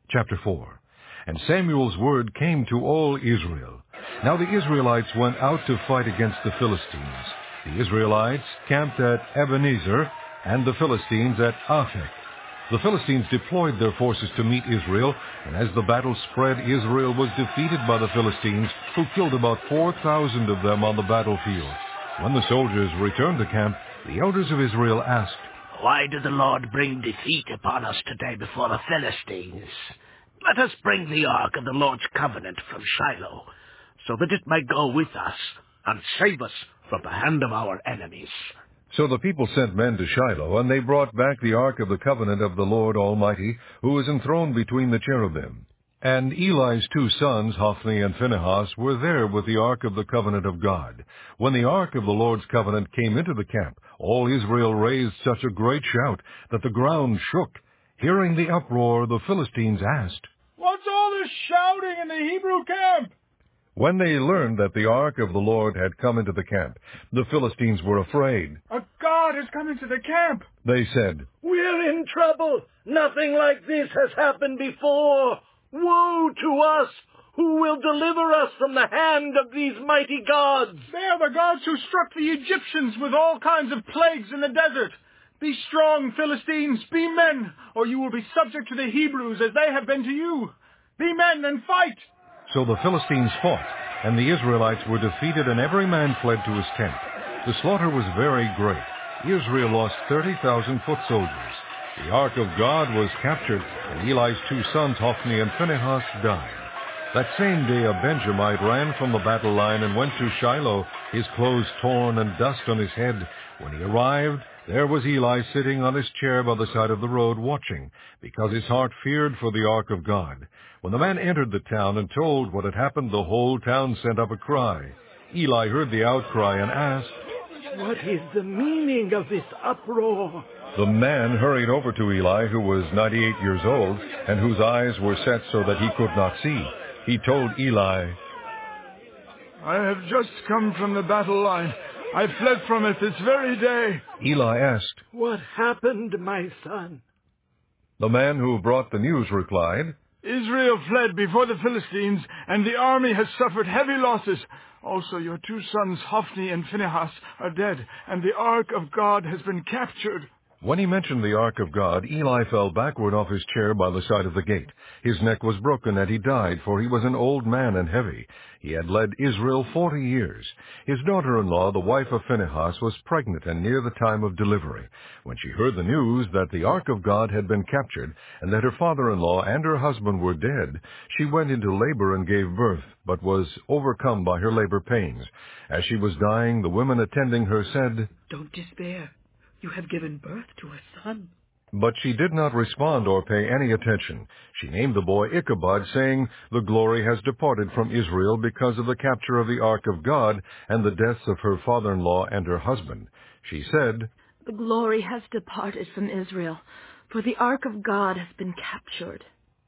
Chapter 4. And Samuel's word came to all Israel. Now the Israelites went out to fight against the Philistines. The Israelites camped at Ebenezer, and the Philistines at Aphek. The Philistines deployed their forces to meet Israel, and as the battle spread, Israel was defeated by the Philistines, who killed about 4,000 of them on the battlefield. When the soldiers returned to camp, the elders of Israel asked, "Why did the Lord bring defeat upon us today before the Philistines? Let us bring the ark of the Lord's covenant from Shiloh, so that it may go with us and save us from the hand of our enemies." So the people sent men to Shiloh, and they brought back the ark of the covenant of the Lord Almighty, who was enthroned between the cherubim. And Eli's 2 sons, Hophni and Phinehas, were there with the ark of the covenant of God. When the ark of the Lord's covenant came into the camp, all Israel raised such a great shout that the ground shook. Hearing the uproar, the Philistines asked, "What's all this shouting in the Hebrew camp?" When they learned that the ark of the Lord had come into the camp, the Philistines were afraid. "A god has come into the camp," They said, "We're in trouble. Nothing like this has happened before. Woe to us! Who will deliver us from the hand of these mighty gods?" "They are the gods who struck the Egyptians with all kinds of plagues in the desert. Be strong, Philistines, be men, or you will be subject to the Hebrews as they have been to you. Be men and fight." So the Philistines fought, and the Israelites were defeated, and every man fled to his tent. The slaughter was very great. Israel lost 30,000 foot soldiers. The ark of God was captured, and Eli's 2 sons, Hophni and Phinehas, died. That same day a Benjamite ran from the battle line and went to Shiloh, his clothes torn and dust on his head. When he arrived, there was Eli sitting on his chair by the side of the road watching, because his heart feared for the ark of God. When the man entered the town and told what had happened, the whole town sent up a cry. Eli heard the outcry and asked, "What is the meaning of this uproar?" The man hurried over to Eli, who was 98 years old, and whose eyes were set so that he could not see. He told Eli, "I have just come from the battle line. I fled from it this very day." Eli asked, "What happened, my son?" The man who brought the news replied, "Israel fled before the Philistines, and the army has suffered heavy losses. Also your 2 sons, Hophni and Phinehas, are dead, and the ark of God has been captured." When he mentioned the ark of God, Eli fell backward off his chair by the side of the gate. His neck was broken, and he died, for he was an old man and heavy. He had led Israel 40 years. His daughter-in-law, the wife of Phinehas, was pregnant and near the time of delivery. When she heard the news that the ark of God had been captured, and that her father-in-law and her husband were dead, she went into labor and gave birth, but was overcome by her labor pains. As she was dying, the women attending her said, "Don't despair. You have given birth to a son." But she did not respond or pay any attention. She named the boy Ichabod, saying, "The glory has departed from Israel because of the capture of the ark of God and the deaths of her father-in-law and her husband." She said, "The glory has departed from Israel, for the ark of God has been captured."